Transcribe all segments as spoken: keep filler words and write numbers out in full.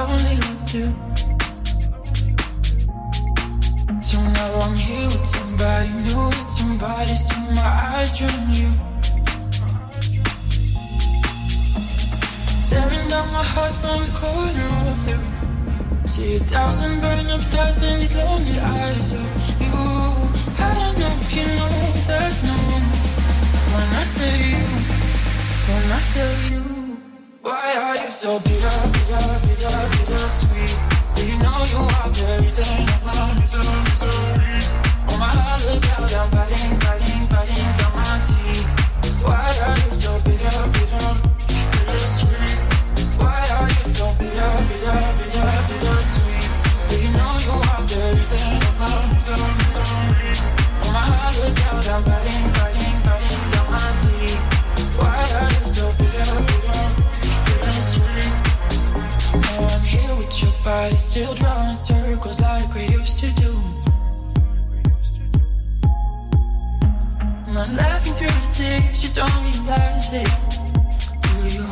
lonely with you. So now I'm here with somebody new, with somebody still my eyes drawn you. Staring down my heart from the corner of you. See a thousand burning up stars in these lonely eyes of you. I don't know if you know there's no room when I feel you, when I feel you. Why are you so bitter, bitter, bitter, bitter sweet? Do you know you are the reason of my misery? Oh, my heart is out, I'm biting, biting, biting down my teeth. Why are you so bitter, bitter, bitter sweet? Why are you so bitter, bitter, bitter, bitter sweet? Do you know you are the reason of my misery? Oh, my heart is out, I'm biting, biting, biting down my teeth. Why are you so bitter, bitter, bitter sweet? Now I'm here with your body, still drawing circles like we used to do. And I'm laughing through the tears, you don't realize it, do you?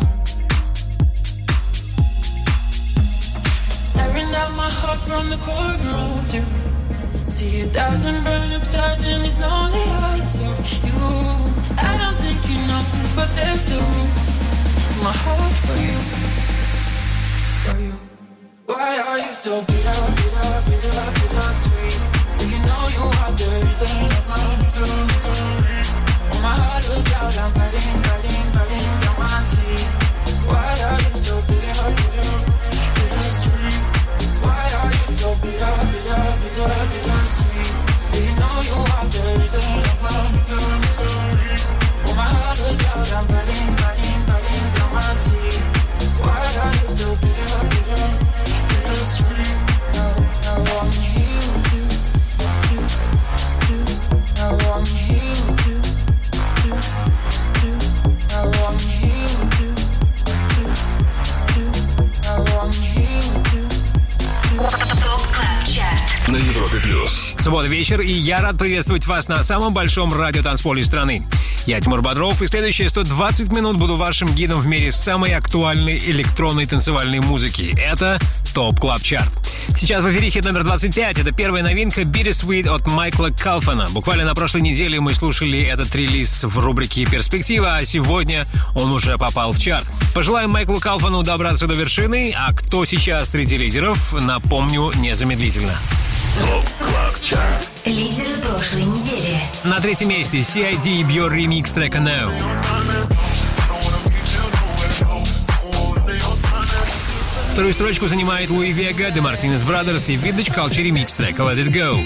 Staring down my heart from the corner of you. See a thousand burn up stars in these lonely eyes of you. I don't think you know, but there's still room in my heart for you, for you. Why are you so bitter, bitter, bitter, bitter sweet? Do you know you are the reason of my misery? Oh, my heart was out, I'm biting, biting, biting down my teeth. Why are you so bitter, bitter, bitter sweet? Why are you so bitter, bitter, bitter, bitter sweet? Do you know you are the reason of my misery? Oh, my heart was out, I'm biting, biting, biting down my teeth. Why are you so bitter, bitter, bitter sweet? Now, now I'm here with you, you, you. Now I'm here with you, you, you. Now I'm here with you, you, you. Now I'm here with you. На Европе плюс. Суббота вечер, и я рад приветствовать вас на самом большом радиотанцполе страны. Я Тимур Бодров, и следующие сто двадцать минут буду вашим гидом в мире самой актуальной электронной танцевальной музыки. Это ТОП Клаб Чарт. Сейчас в эфире хит номер двадцать пять. Это первая новинка Bittersweet от Майкла Калфана. Буквально на прошлой неделе мы слушали этот релиз в рубрике «Перспектива», а сегодня он уже попал в чарт. Пожелаем Майклу Калфану добраться до вершины, а кто сейчас среди лидеров, напомню незамедлительно. ТОП Клаб Чарт. Лидеры прошлой недели. На третьем месте си ай ди и Björk ремикс трека No. Вторую строчку занимает Луи Вега, The Martinez Brothers и Vintage Culture ремикс трека Let It Go.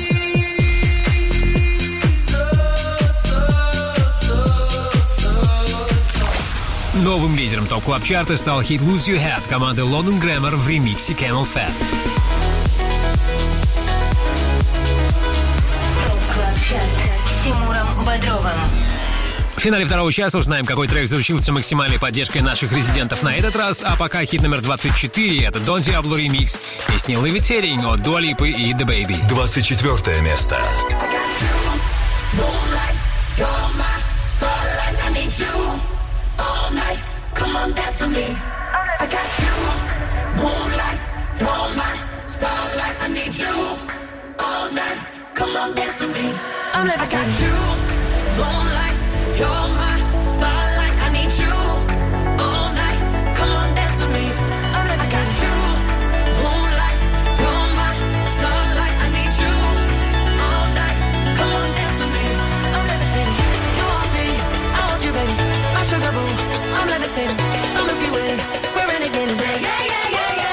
Новым лидером ТОП Клаб Чарта стал хит Lose Your Head команды London Grammar в ремиксе Camel Fat. С Тимуром Бодровым. В финале второго часа узнаем, какой трек заручился максимальной поддержкой наших резидентов на этот раз, а пока хит номер двадцать четыре — это Don Diablo ремикс песни Levitating от Dua Lipa и The Baby. двадцать четвёртое место. You're my starlight, I need you all night. Come on, dance with me. I got you, moonlight. You're my starlight, I need you all night. Come on, dance with me. I'm levitating. You want me, I want you, baby. My sugar boo, I'm levitating. The Milky Way, we're renegading. Yeah, yeah, yeah, yeah, yeah.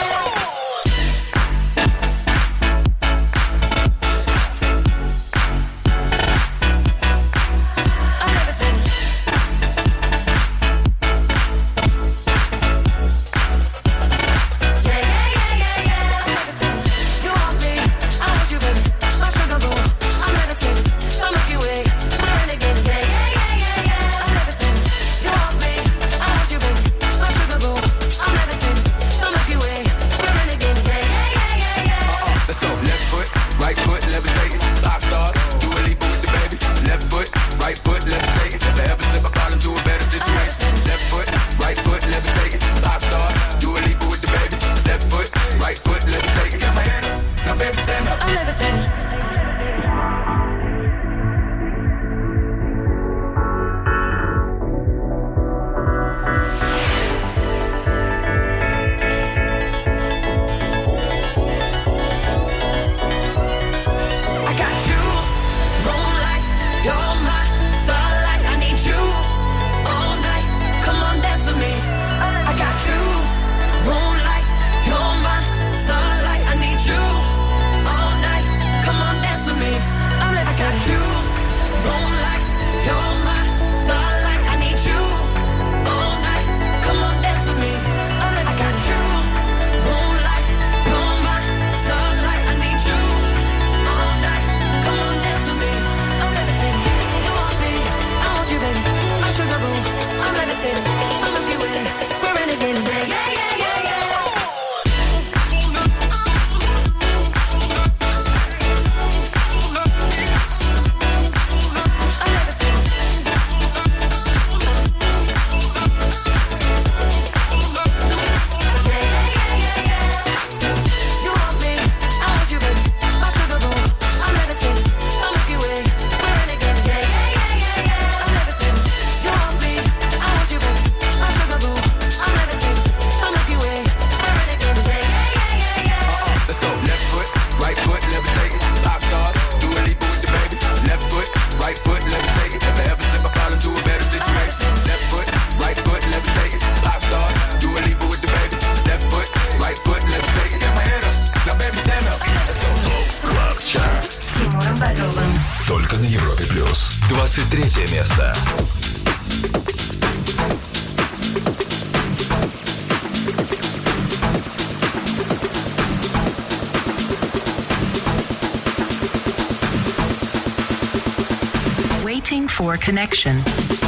двадцать третье место. Waiting for connection.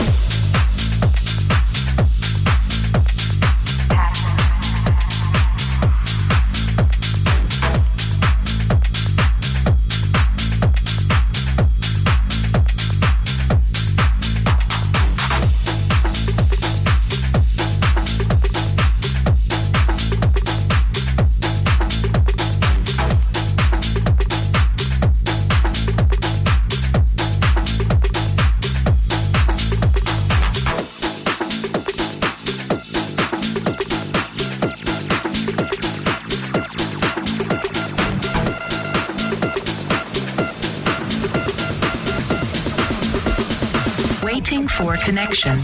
Waiting for connection.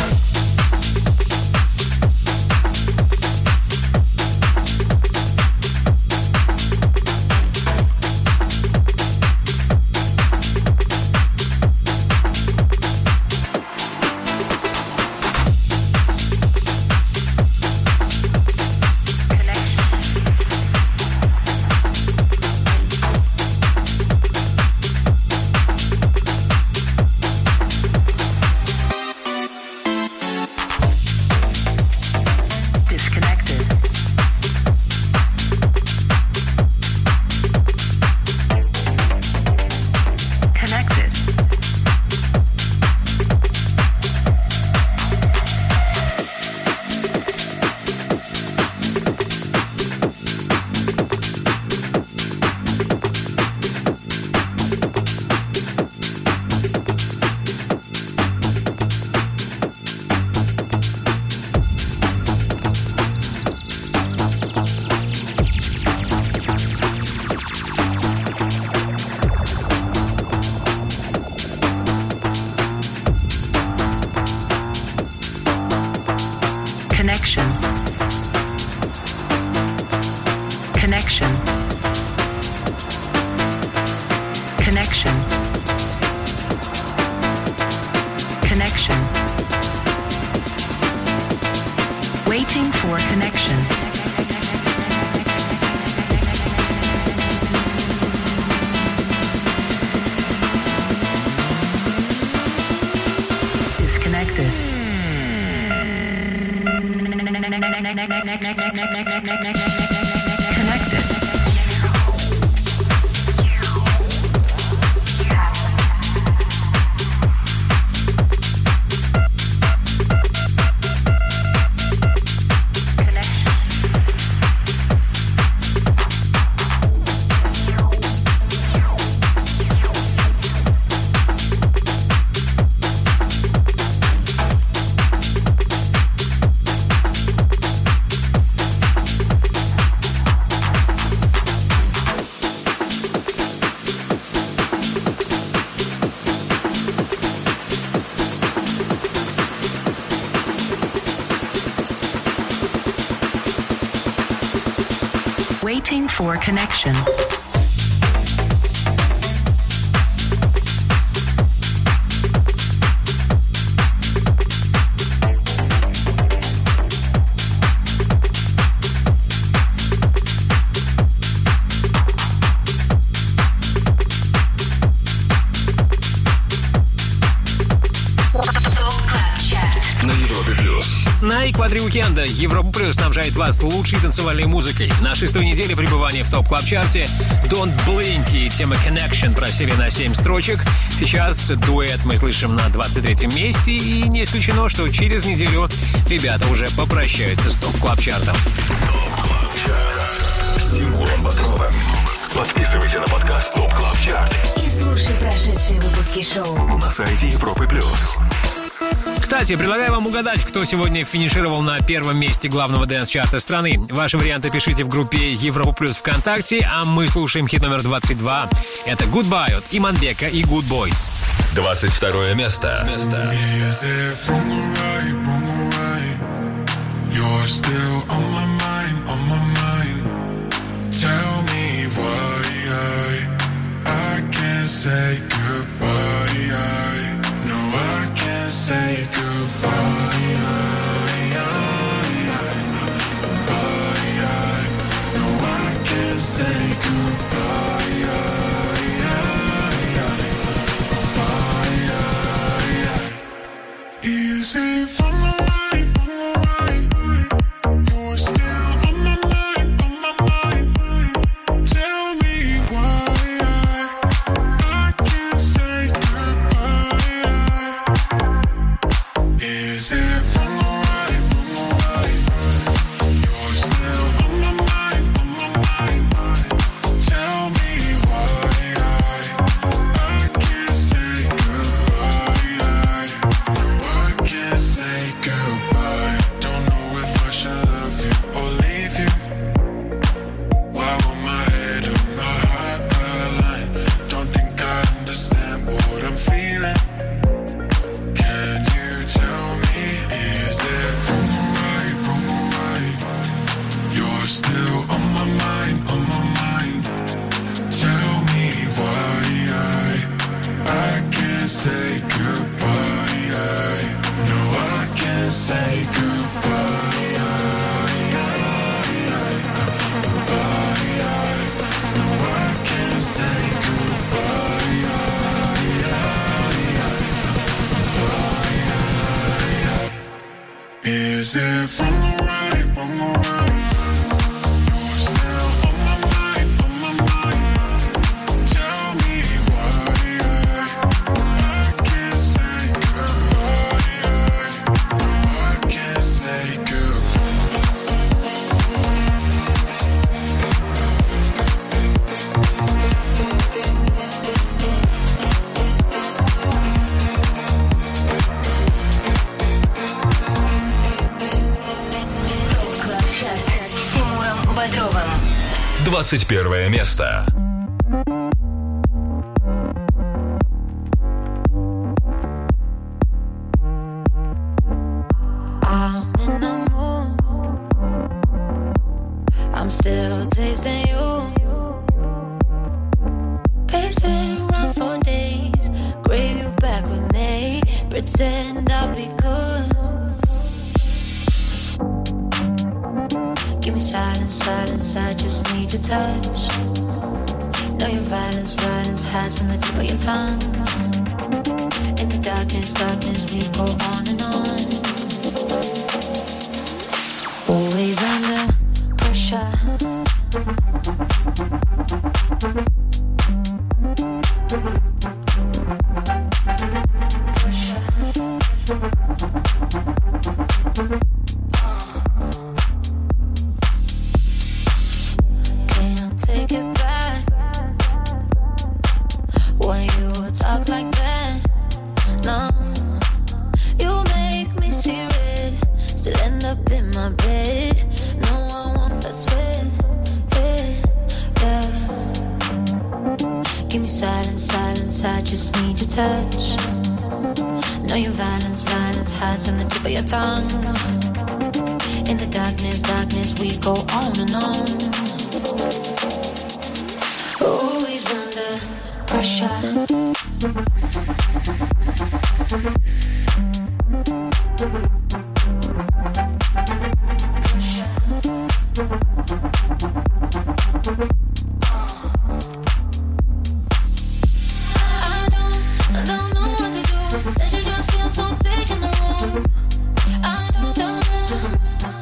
Waiting for connection. На экваторе уикенда Европа Плюс снабжает вас лучшей танцевальной музыкой. На шестой неделе пребывания в топ-клаб-чарте Don't Blink и тема Connection просели на семь строчек. Сейчас дуэт мы слышим на двадцать третьем месте, и не исключено, что через неделю ребята уже попрощаются с топ-клаб-чартом. С Тимуром Бодровым. Подписывайся на подкаст Топ Клаб Чарт и слушай прошедшие выпуски шоу на сайте Европы Плюс. Кстати, предлагаю вам угадать, кто сегодня финишировал на первом месте главного дэнс-чарта страны. Ваши варианты пишите в группе Европа Плюс ВКонтакте, а мы слушаем хит номер двадцать два. Это Goodbye от Иманбека и Good Boys. двадцать второе место. место. Say goodbye. Is it from the right, from the right? You're still on my mind, on my mind. Tell me why I, I can't say goodbye. No, I can't say двадцать первое место. I'm still tasting you. Pacing around for days. Crave you back with me. Pretend I'll be good. Give me silence, silence, I just need your touch. Know your violence, violence hides on the tip of your tongue. In the darkness, darkness, we go on and on. Always under pressure. Can't take it back when you talk like that. No, you make me see red. Still end up in my bed. No, I want that sweat. Yeah, yeah. Give me silence, silence, I just need your touch. Know your violence, violence hides on the tip of your tongue. In the darkness, darkness, we go on and on. Always under pressure. I don't, I don't know what to do. That you just feel so big in the room. I don't, don't know.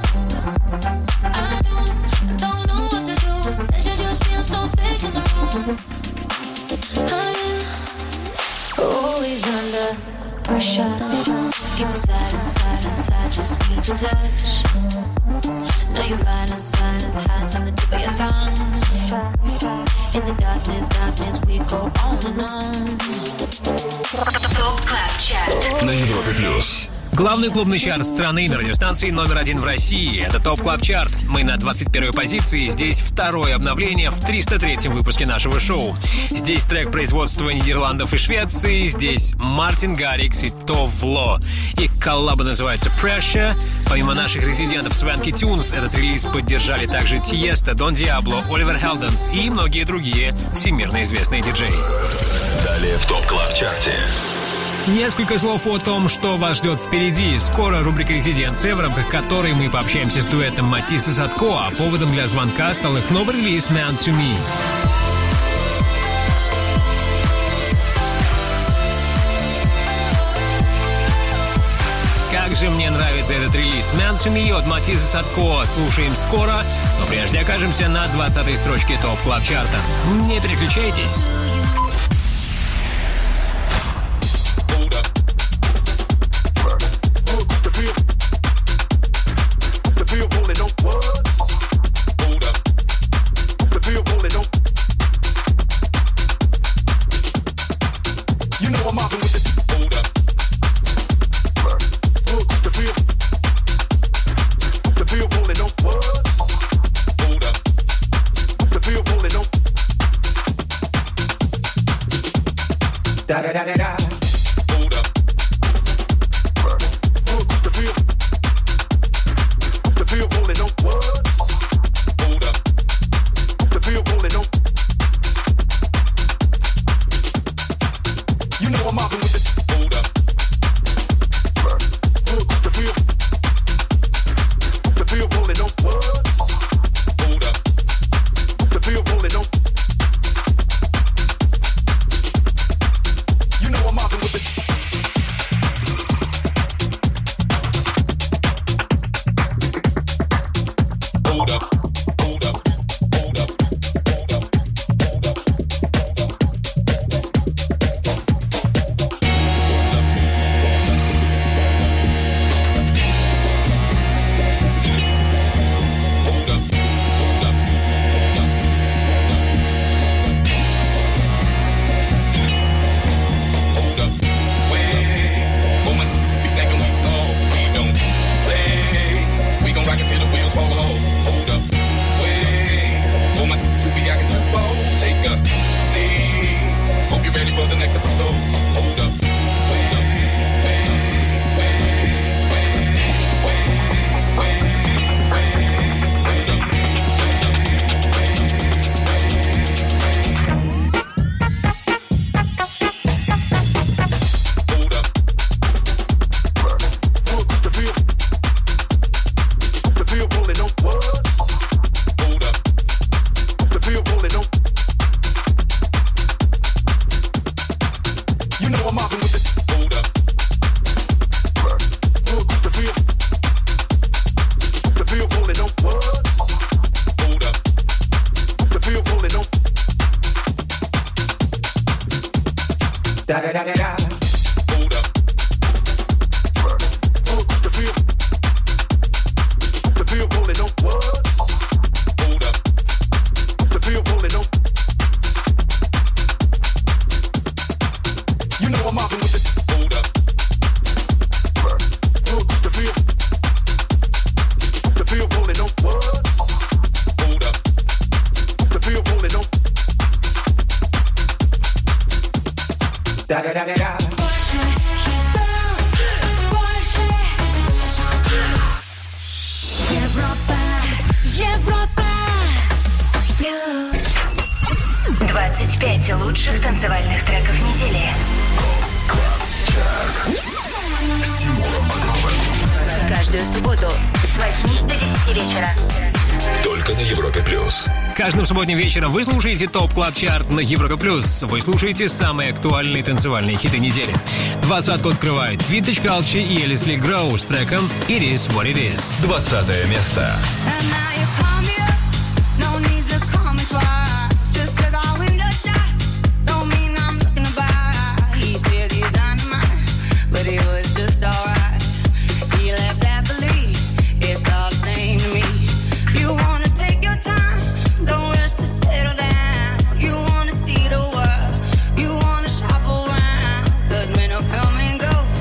I don't, don't know what to do. That you just feel so big in the room. Oh, yeah. Always under pressure. Give me silence, silence, I just need your touch. Know your violence, violence hides on the tip of your tongue. In the darkness, darkness, we go on and on. Топ Клаб Чарт на Европе плюс. Главный клубный чарт страны на радиостанции номер один в России. Это ТОП Клаб Чарт. Мы на двадцать первой позиции. Здесь второе обновление в триста третьем выпуске нашего шоу. Здесь трек производства Нидерландов и Швеции. Здесь Мартин Гаррикс и Товло. Их коллаба называется Pressure. Помимо наших резидентов Swanky Tunes, этот релиз поддержали также Тиеста, Дон Диабло, Оливер Хелденс и многие другие всемирно известные диджеи. Далее в ТОП Клаб Чарте. Несколько слов о том, что вас ждет впереди. Скоро рубрика «Резиденция», в рамках которой мы пообщаемся с дуэтом Матис и Садко, а поводом для звонка стал их новый релиз «Meant to Me». Как же мне нравится этот релиз «Meant to Me» от Матис и Садко. Слушаем скоро, но прежде окажемся на двадцатой строчке ТОП Клаб Чарта. Не переключайтесь. двадцать пять лучших танцевальных треков недели. С Тимуром Бодровым. Каждую субботу с восьми до десяти вечера. Только на Европе плюс. Каждым субботним вечером вы слушаете ТОП Клаб Чарт на Европе плюс. Вы слушаете самые актуальные танцевальные хиты недели. Двадцатку открывают Vintage Culture и Элисли Гроу с треком It Is What It Is. Двадцатое место.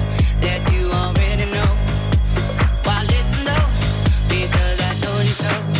That you already know. Why listen though? Because I told you so.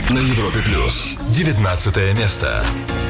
на Европе плюс. девятнадцатое место.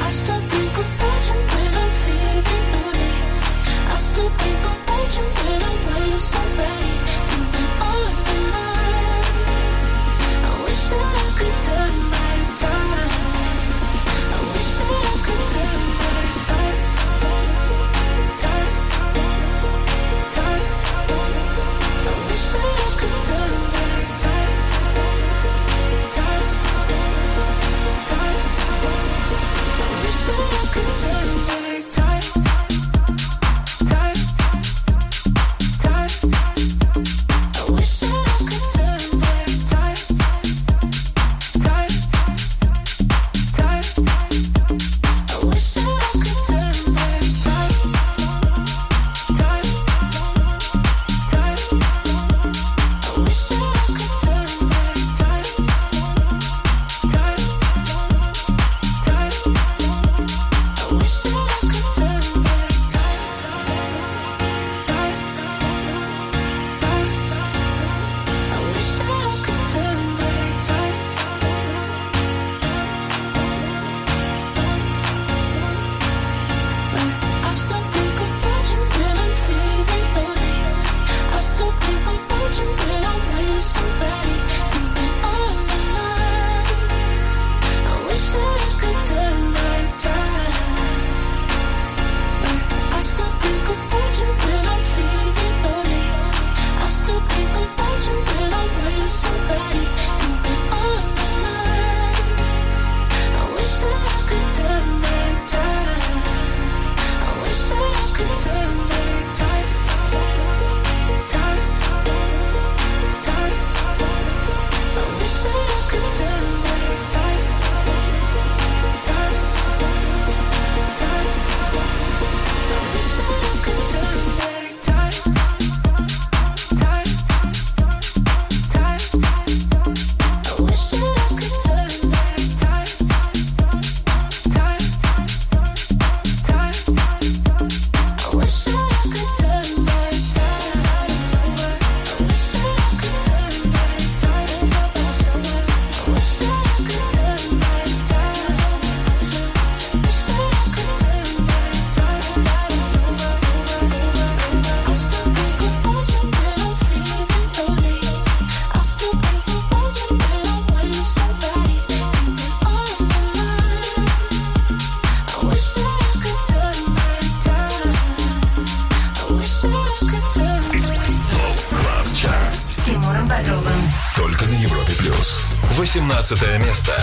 Только на Европе плюс. восемнадцатое место.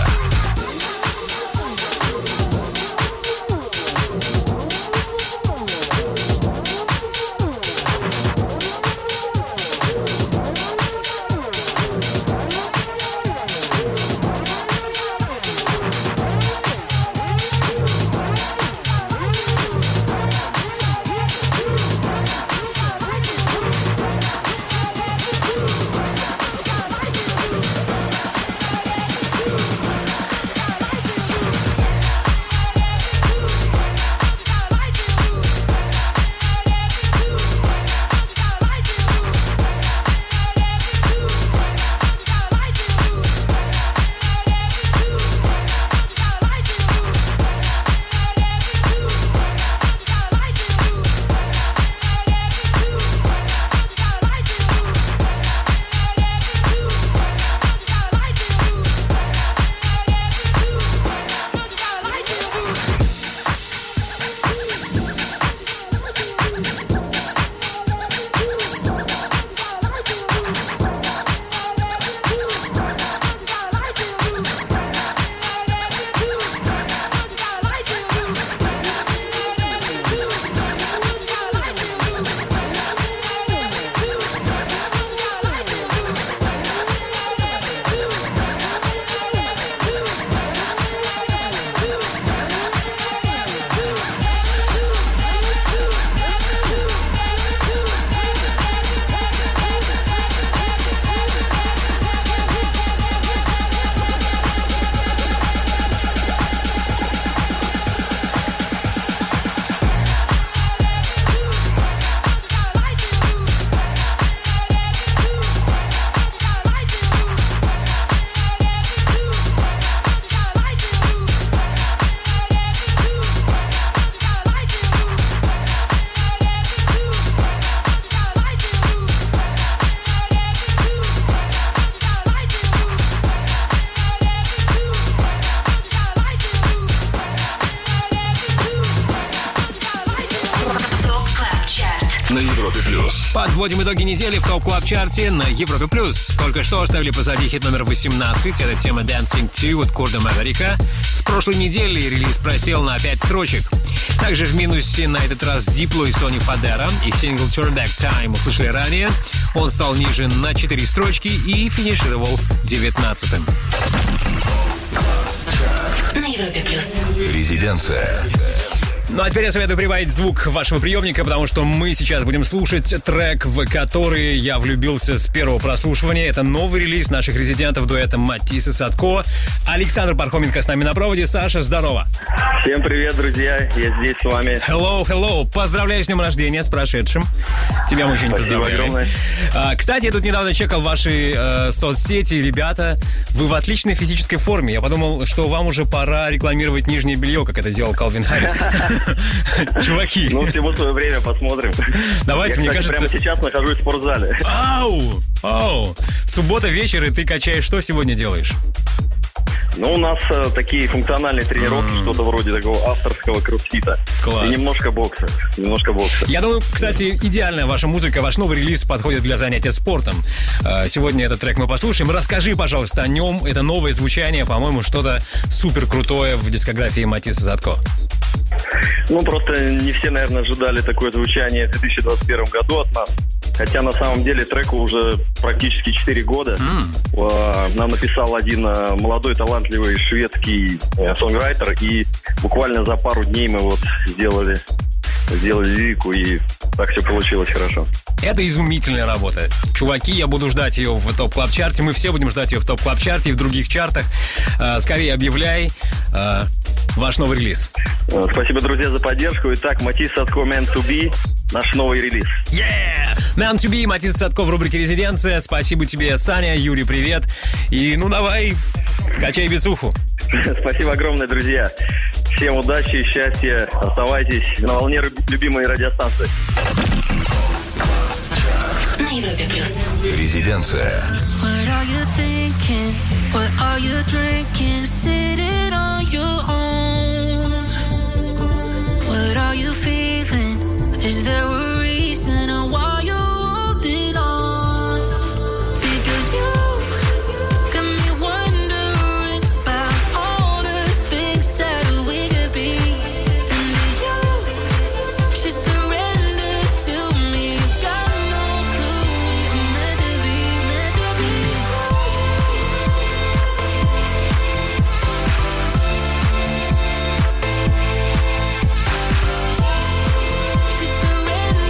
Европе плюс. Подводим итоги недели в ТОП Клаб Чарте на Европе плюс. Только что оставили позади хит номер восемнадцать. Это тема Dancing two от Курда Маверика. С прошлой недели релиз просел на пять строчек. Также в минусе на этот раз Дипло и Сони Фадера. Их сингл Turn Back Time услышали ранее. Он стал ниже на четыре строчки и финишировал девятнадцатым. На Европе плюс. Резиденция. Ну а теперь я советую прибавить звук вашего приемника, потому что мы сейчас будем слушать трек, в который я влюбился с первого прослушивания. Это новый релиз наших резидентов дуэта Матис и Садко. Александр Пархоменко с нами на проводе. Саша, здорово. Всем привет, друзья. Я здесь с вами. Hello, hello. Поздравляю с днем рождения, с прошедшим. Тебя мы еще не Спасибо поздравляли. огромное. А, кстати, я тут недавно чекал ваши э, соцсети. Ребята, вы в отличной физической форме. Я подумал, что вам уже пора рекламировать нижнее белье, как это делал Калвин Харрис. Чуваки. Ну, всего свое время, посмотрим. Давайте, я, мне кстати, кажется... прямо сейчас нахожусь в спортзале. Ау! Ау! Суббота вечер, и ты качаешь. Что сегодня делаешь? Ну, у нас э, такие функциональные тренировки, mm. что-то вроде такого авторского кроссфита. Класс. И немножко бокса. Немножко бокса. Я думаю, кстати, идеальная ваша музыка, ваш новый релиз подходит для занятия спортом. Сегодня этот трек мы послушаем. Расскажи, пожалуйста, о нем. Это новое звучание, по-моему, что-то супер крутое в дискографии Матиса Садко. Ну, просто не все, наверное, ожидали такое звучание в две тысячи двадцать первом году от нас. Хотя, на самом деле, треку уже практически четыре года. Mm. Нам написал один молодой, талантливый шведский сонграйтер. И буквально за пару дней мы вот сделали, сделали лирику, и так все получилось хорошо. Это изумительная работа. Чуваки, я буду ждать ее в ТОП Клаб Чарте. Мы все будем ждать ее в ТОП Клаб Чарте и в других чартах. Скорее объявляй ваш новый релиз. Спасибо, друзья, за поддержку. Итак, Матис Садко Meant to Be, наш новый релиз. Yeah! Meant to Be, Матис Садко в рубрике «Резиденция». Спасибо тебе, Саня, Юрий, привет. И ну давай, качай бицуху. Спасибо огромное, друзья. Всем удачи, счастья. Оставайтесь на волне любимой радиостанции. На Европе плюс. Резиденция. What are you thinking? What are you drinking? Sitting on your own. What are you feeling? Is there a reason why you're holding on? Because you got me wondering about all the things that we could be. And you should surrender to me. You got no clue. We're meant to be, meant to be. Should surrender.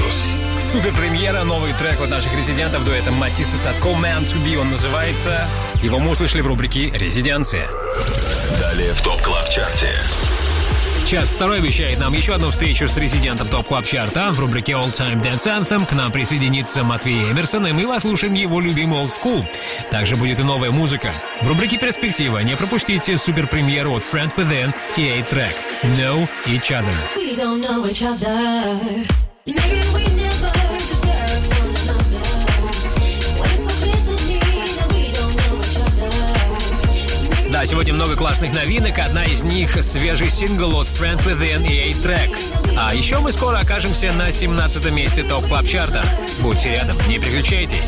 Супер-премьера, новый трек от наших резидентов дуэта Матисса Садко, «Man to Be» он называется. Его мы услышали в рубрике «Резиденция». Далее в ТОП Клаб Чарте. Час второй обещает нам еще одну встречу с резидентом ТОП Клаб Чарта. В рубрике All Time Dance Anthem к нам присоединится Матвей Эмерсон, и мы послушаем его любимый Old School. Также будет и новая музыка. В рубрике «Перспектива» не пропустите супер-премьеру от Friend Within и A-Track «Know Each Other». We don't know each other. Maybe we never deserve one another. When it's so clear to me that we don't know each other. Да, сегодня много классных новинок. Одна из них — свежий сингл от Friend Within и A-Track. А еще мы скоро окажемся на семнадцатом месте ТОП Клаб Чарта. Будьте рядом, не переключайтесь.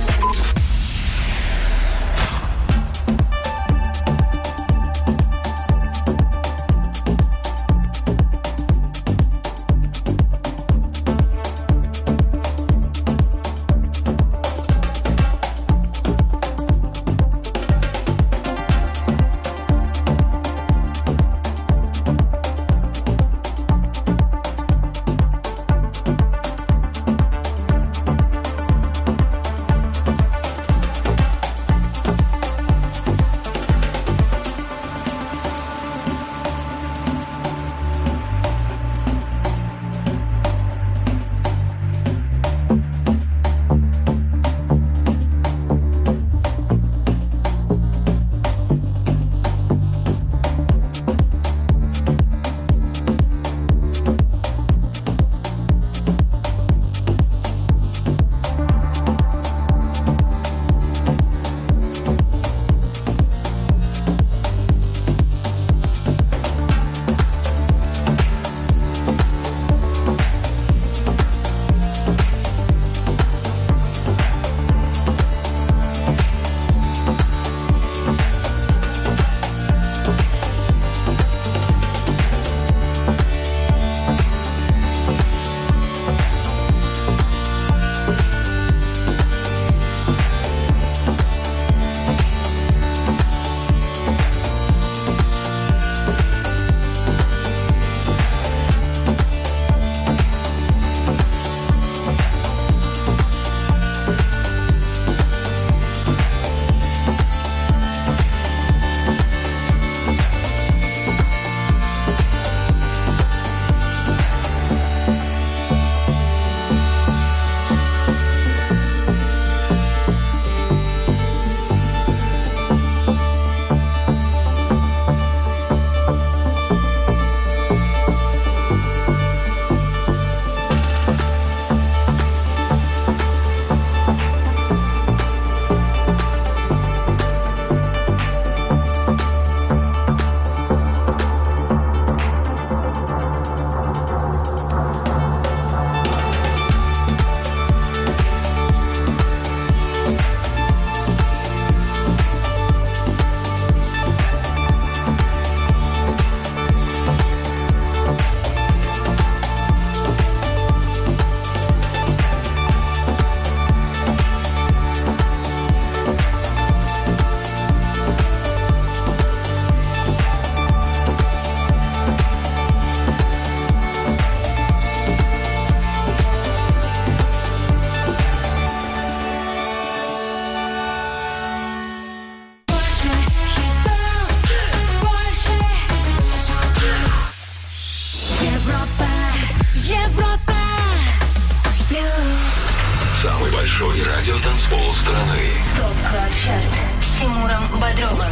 Большой радиотанцпол страны. ТОП Клаб Чарт с Тимуром Бодровым.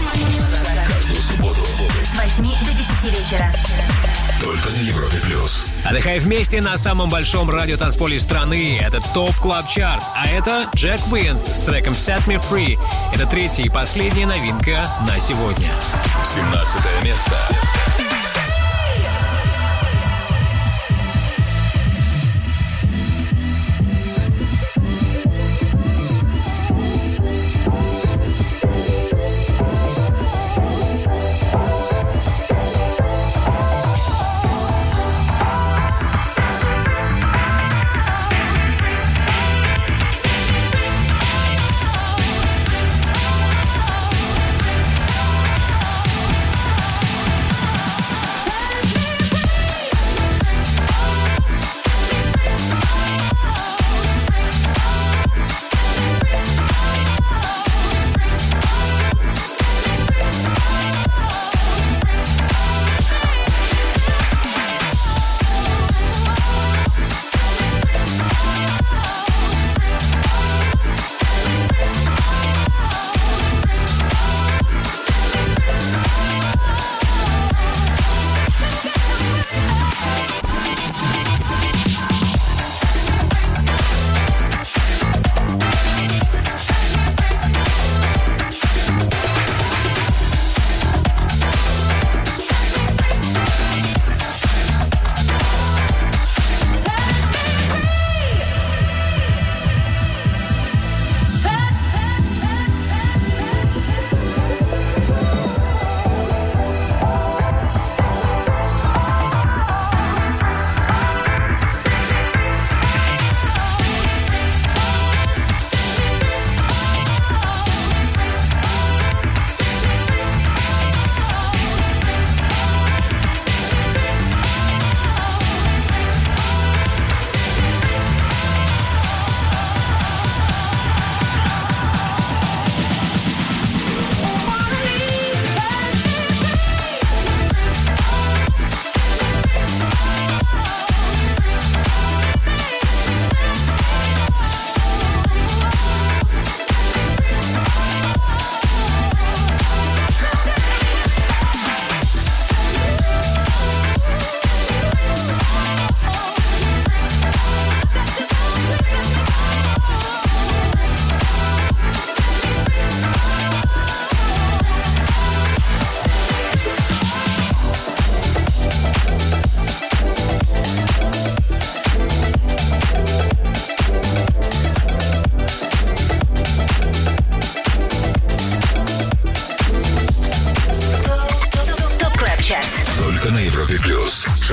Каждую субботу с восьми до десяти вечера. Только на Европе плюс. Отдыхай вместе на самом большом радиотанцполе страны. Это ТОП Клаб Чарт. А это Джек Уинс с треком Set Me Free. Это третья и последняя новинка на сегодня. семнадцатое место.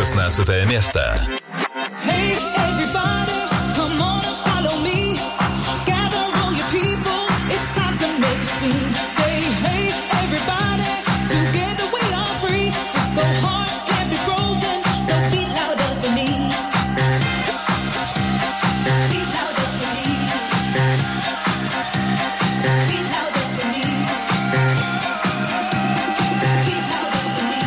шестнадцатое место. Hey, everybody, come on and follow me. Gather all your people, it's time to make a scene. Say, hey, everybody, together we are free. Disco hearts can't be broken, so beat louder for me. Beat louder for me. Beat louder for me. Beat louder for me.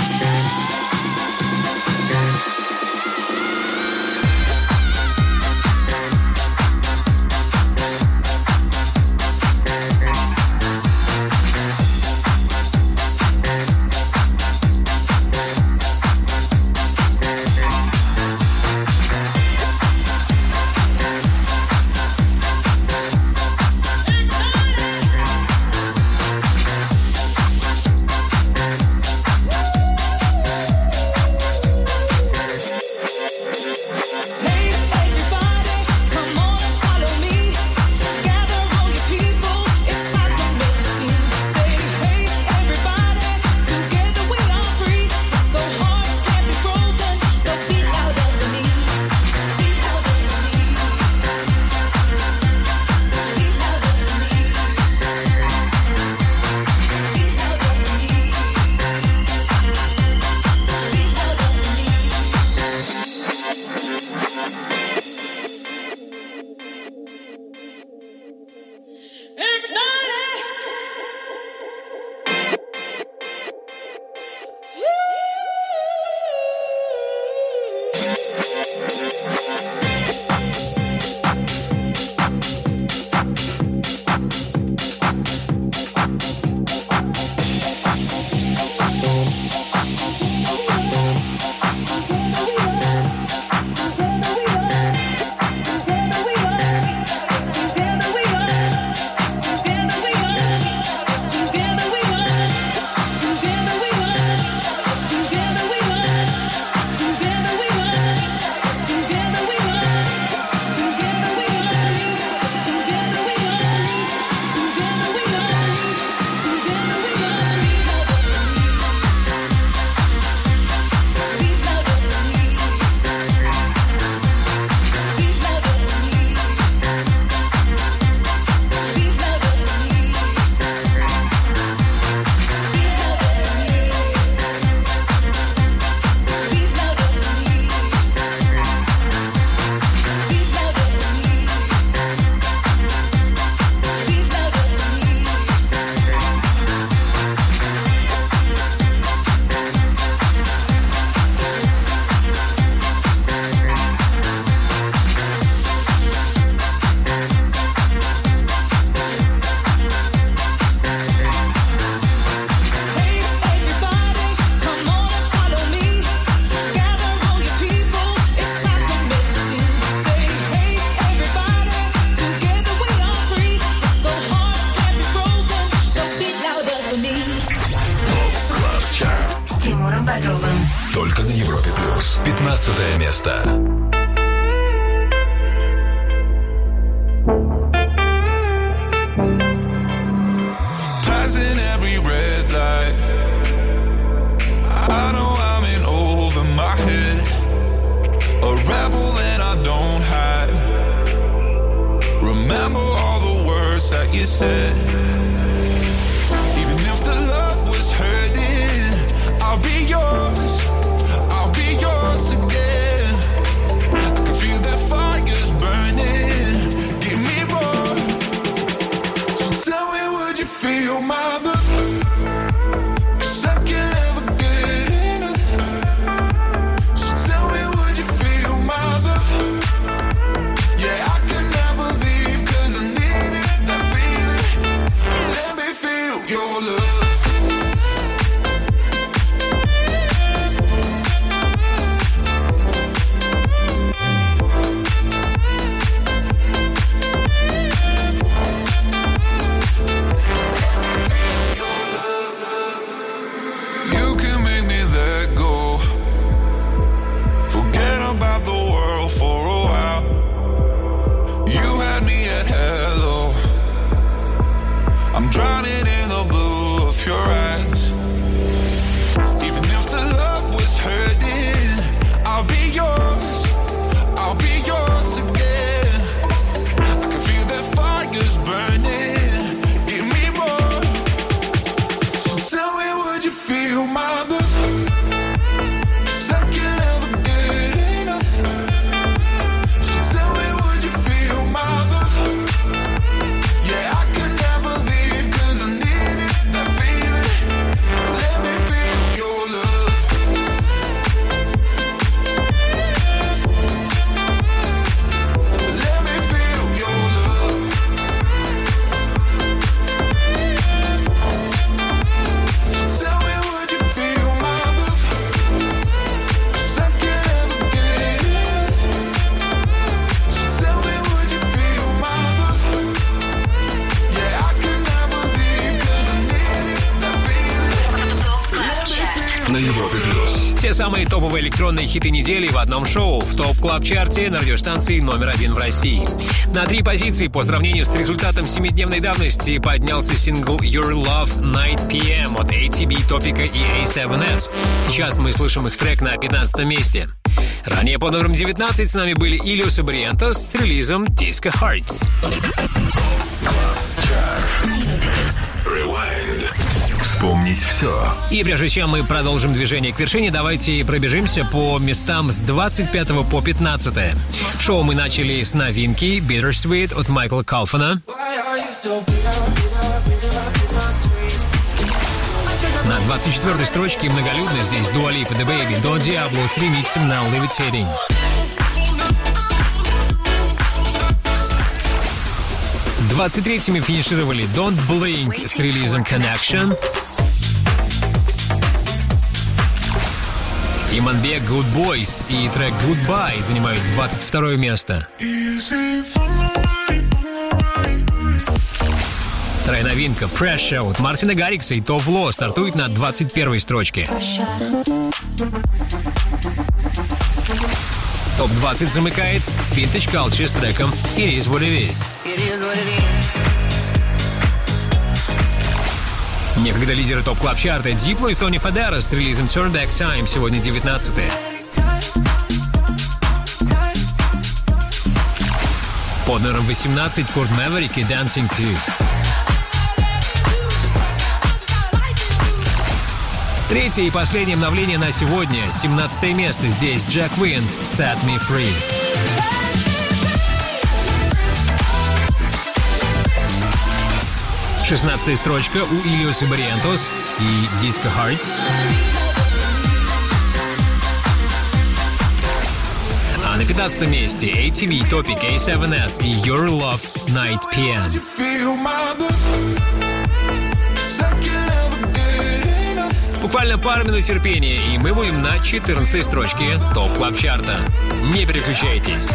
Hey, everybody, come on and follow me. Gather all your people, it's time to make a scene. Say, hey, everybody, together we are free. Disco hearts can't be broken, so beat louder for me. Beat louder for me. Beat louder for me. Beat louder for me. Beat louder for me. Hey, everybody, come on and follow me. Gather all your people, it's time to make a scene. Say, hey, everybody, together we are free. Disco hearts can't be broken, so beat louder for me. Клаб Чарт. С Тимуром Бодровым. Только на Европе плюс. пятнадцатое место. Passing every red light. I know I'm in over my head. A rebel and I don't hide. Remember all the words that you said. Even if the love was hurting, I'll be yours. I'll be yours again. I can feel that fire's burning. Give me more. So tell me, would you feel my love? 'Cause I can't ever get enough. So tell me, would you feel my love? Yeah, I can never leave 'cause I need it, that feeling. Все самые топовые электронные хиты недели в одном шоу в ТОП Клаб Чарте на радиостанции номер один в России. На три позиции по сравнению с результатом семидневной давности поднялся сингл Your Love Night пи эм от эй ти би, Топика и эй севен эс. Сейчас мы слышим их трек на пятнадцатом месте. Ранее по номерам девятнадцать с нами были Ilios и Barrientos с релизом Disco Hearts. Rewind. Вспомнить все. И прежде чем мы продолжим движение к вершине, давайте пробежимся по местам с двадцать пятого по пятнадцатое. Шоу мы начали с новинки Bittersweet от Майкла Калфана. На двадцать четвёртой строчке многолюдно здесь Dua Lipa, The Baby, Don Diablo с ремиксом Now Levitating. двадцать третьими финишировали Don't Blink с релизом Connection. Иманбек Good Boys и трек Goodbye занимают двадцать второе место. Вторая новинка Pressure от Мартина Гаррикса и Тов Ло стартует на двадцать первой строчке. топ двадцать замыкает Vintage Culture с треком It Is What It Is. Некогда лидеры топ клаб чарта Diplo и Sony Fodera с релизом Turn Back Time сегодня девятнадцатое. Под номером восемнадцать Курт Мэверик и Dancing two. Третье и последнее обновление на сегодня. семнадцатое место. Здесь Jack Wins Set Me Free. шестнадцатая строчка у Ilios и Barrientos и Disco Hearts. А на пятнадцатом месте эй ти би, Topic, эй севен эс и Your Love Night пи эм. Буквально пару минут терпения, и мы будем на четырнадцатой строчке ТОП Клаб Чарта. Не переключайтесь.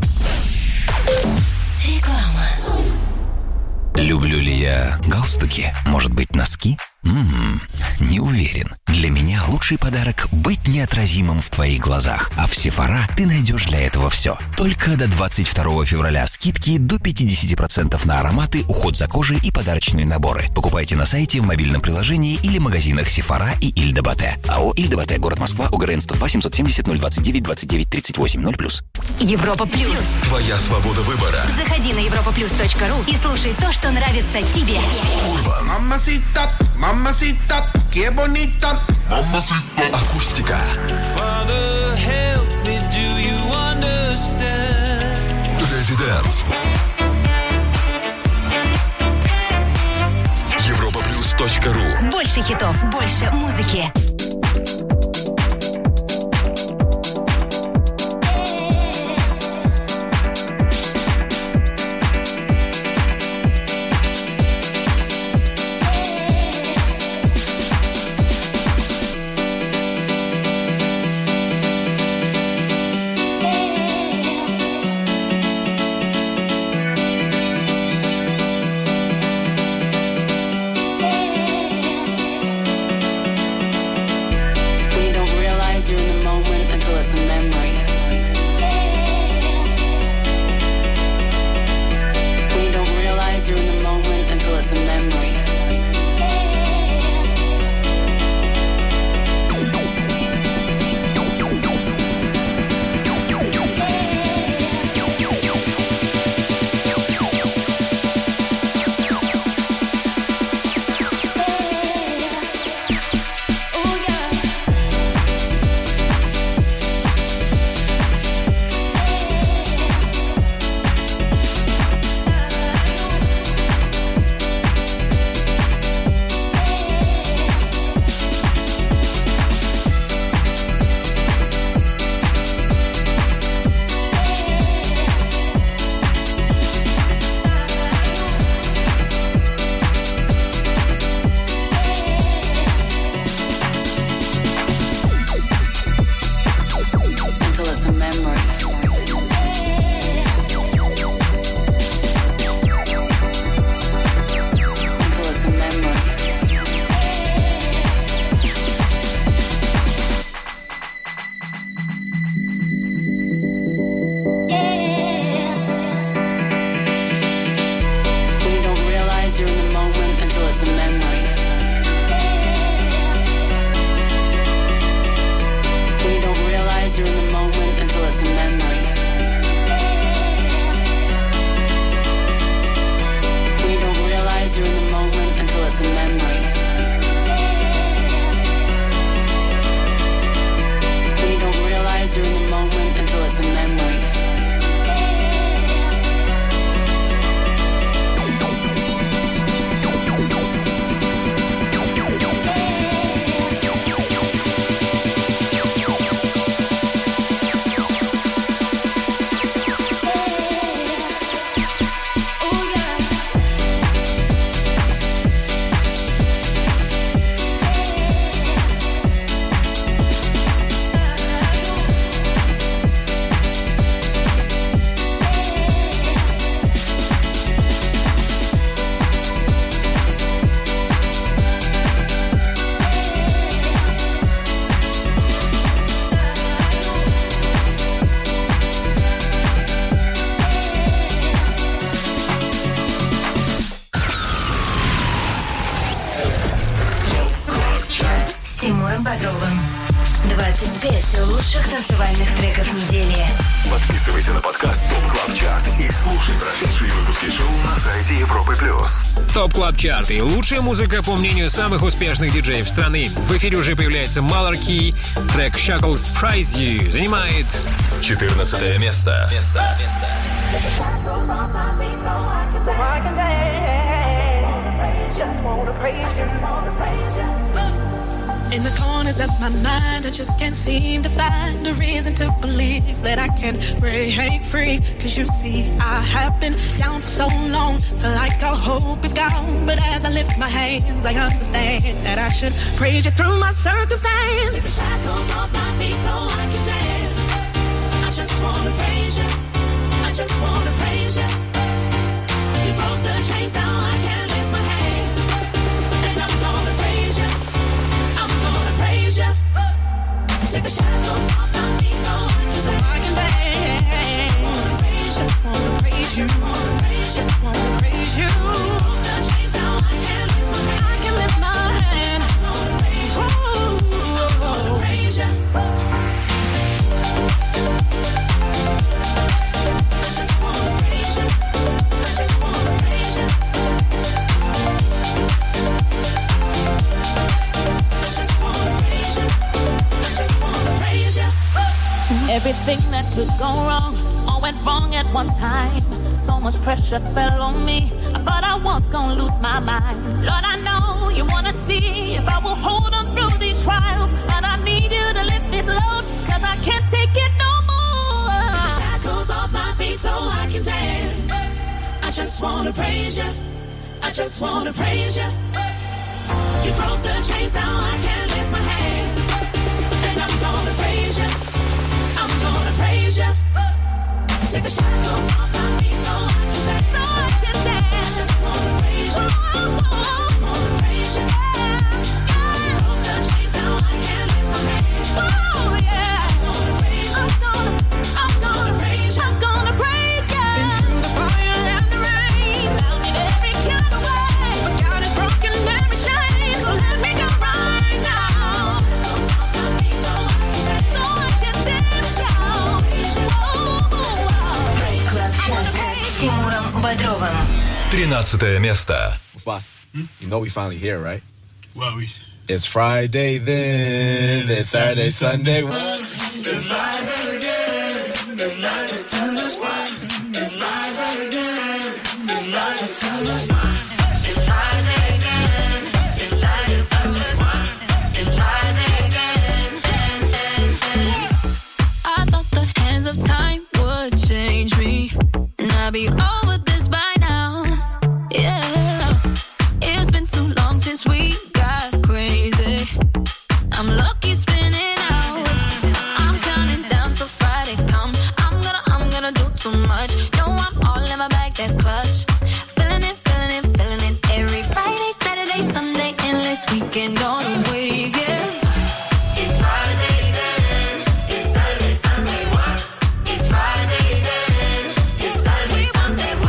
Реклама. Люблю ли я галстуки? Может быть, носки? Ммм, не уверен. Для меня лучший подарок — быть неотразимым в твоих глазах. А в Sephora ты найдешь для этого все. Только до двадцать второго февраля скидки до пятьдесят процентов на ароматы, уход за кожей и подарочные наборы. Покупайте на сайте, в мобильном приложении или магазинах Sephora и Иль-де-Батте. АО «Иль-де-Батте», город Москва, ОГРН сто два семьсот семьдесят ноль двадцать девять двадцать девять тридцать восемь ноль плюс. Европа плюс. Твоя свобода выбора. Заходи на европа плюс точка ру и слушай то, что нравится тебе. Mamacita, mamacita, qué bonita. Акустика. Father, help me, do you understand? Резиденс. европа плюс точка ру. Больше хитов, больше музыки. Бодровым. двадцать пять лучших танцевальных треков недели. Подписывайся на подкаст Top Club Chart и слушай прошедшие выпуски шоу на сайте Европы плюс. Топ Клаб Чарт и лучшая музыка по мнению самых успешных диджеев страны. В эфире уже появляется Malarkey. Трек Shackles Prize You занимает четырнадцатое место. место. In the corners of my mind, I just can't seem to find a reason to believe that I can break free. Cause you see, I have been down for so long, feel like all hope is gone. But as I lift my hands, I understand that I should praise you through my circumstance. Take the shackles off my feet so I can dance. I just wanna praise you, I just wanna praise you. You broke the chains, now I can lift my hands. And I'm gonna praise you, I'm gonna praise you. Take the shackles off my feet so I can, so I can dance. Just wanna praise you, just wanna praise you, just wanna praise you. You broke the chains, now I can lift my hand. I can lift my hand. I'm gonna praise you, I'm gonna praise you. Everything that could go wrong all went wrong at one time. So much pressure fell on me. I thought I was gonna lose my mind. Lord, I know you wanna see if I will hold on through these trials. But I need you to lift this load, cause I can't take it no more. Take the shackles off my feet so I can dance. I just wanna praise you, I just wanna praise you. You broke the chains, now I can lift my hands. And I'm gonna praise you, I'm gonna praise you. Take the shackles off my feet so I can dance. So I can dance. I just wanna praise you. I just wanna praise you. You broke the chains, now I can lift my hands. Oh yeah. I'm gonna praise you. I'm gonna, I'm gonna praise you. I'm gonna praise you. Been through the fire and the rain, found in every kind of way. But God has broken every chain, so let me go right now. So I can dance now. Клаб Чарт с Тимуром Бодровым. тринадцатое место. Boss, you know we finally here, right? Well, we... It's Friday then, it's Saturday, Sunday. It's Friday again, it's Saturday, Sunday. It's Friday again, it's Saturday, Sunday. It's Friday again, it's Saturday, Sunday. It's Friday again, I thought the hands of time would change me, and I'd be over this by now. Yeah, it's been too long since we got crazy. I'm lucky spinning out. I'm counting down till Friday come. I'm gonna, I'm gonna do too much. No, I'm all in my bag, that's clutch. Feeling it, feeling it, feeling it. Every Friday, Saturday, Sunday, endless weekend on a wave, yeah. It's Friday then, it's Saturday, Sunday, what? It's Friday then, it's Saturday, Sunday, what?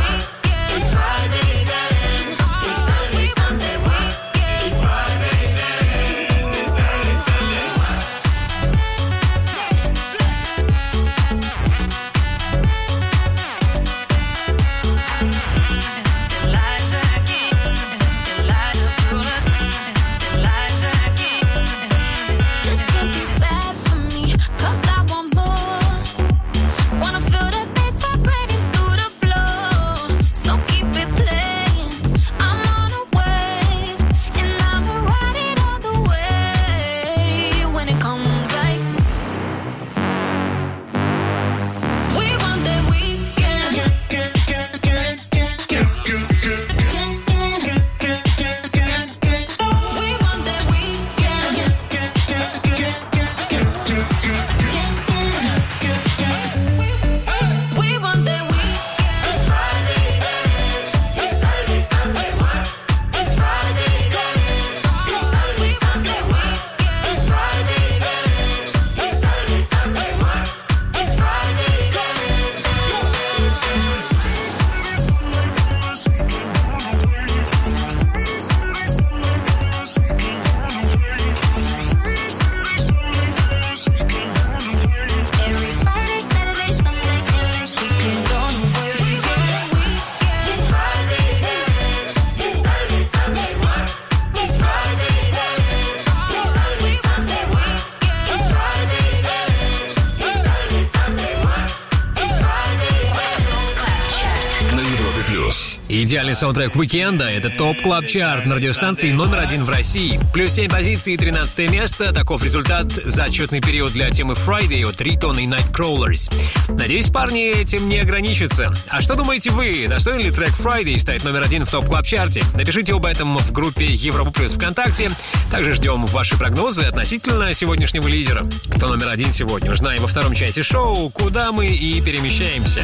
плюс. Идеальный саундтрек уикенда — это ТОП Клаб Чарт на радиостанции номер один в России. Плюс семь позиций и тринадцатое место. Таков результат за отчетный период для темы Friday от Ритон и Nightcrawlers. Надеюсь, парни этим не ограничатся. А что думаете вы? Достоин ли трек Friday стать номер один в ТОП Клаб Чарте? Напишите об этом в группе Европа Плюс ВКонтакте. Также ждем ваши прогнозы относительно сегодняшнего лидера. Кто номер один сегодня? Узнаем во втором части шоу, куда мы и перемещаемся.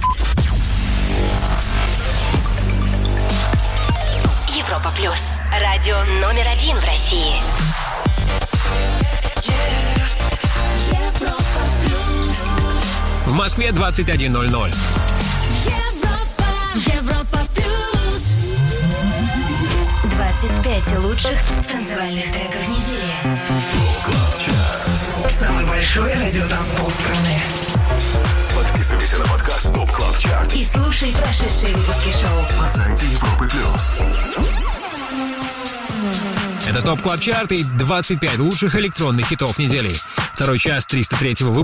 Европа Плюс. Радио номер один в России. В Москве двадцать один ноль ноль. Европа Плюс. двадцать пять лучших танцевальных треков недели. Самый большой радиотанцпол страны. Подписывайся на подкаст Top Club Chart И слушай прошедшие выпуски шоу на сайте Европы Плюс. Это ТОП Клаб Чарт и двадцать пять лучших электронных хитов недели. Второй час триста третьего выпуска.